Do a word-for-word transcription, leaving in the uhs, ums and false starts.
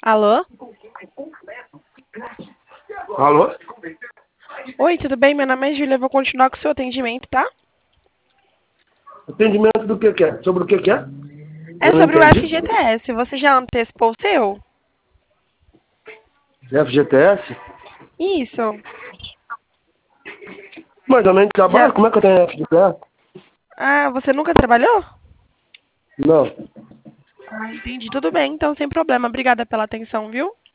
Alô? Alô? Oi, tudo bem? Meu nome é Júlia, eu vou continuar com o seu atendimento, tá? Atendimento do que que é? Sobre o que que é? É Eu não sobre o entendi. F G T S. Você já antecipou o seu? F G T S? Isso. Mas eu nem trabalho, Já... como é que eu tenho F G T S? Ah, você nunca trabalhou? Não. Ah, entendi. Tudo bem, então sem problema. Obrigada pela atenção, viu?